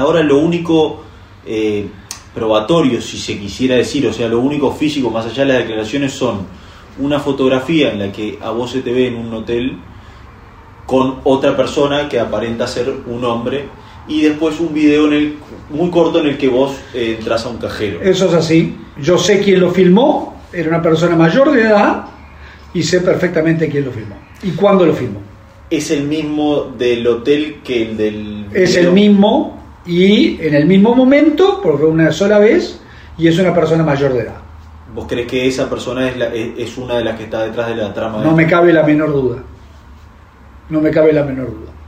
hasta ahora lo único probatorio, si se quisiera decir, o sea, lo único físico más allá de las declaraciones son una fotografía en la que a vos se te ve en un hotel con otra persona que aparenta ser un hombre, y después un video muy corto en el que vos entras a un cajero. Eso es así. Yo sé quién lo filmó, era una persona mayor de edad, y sé perfectamente quién lo filmó y cuándo lo filmó. ¿Es el mismo del hotel que el del video? Es el mismo, y en el mismo momento, porque una sola vez, y es una persona mayor de edad. ¿Vos crees que esa persona es una de las que está detrás de la trama? No me cabe la menor duda. No me cabe la menor duda.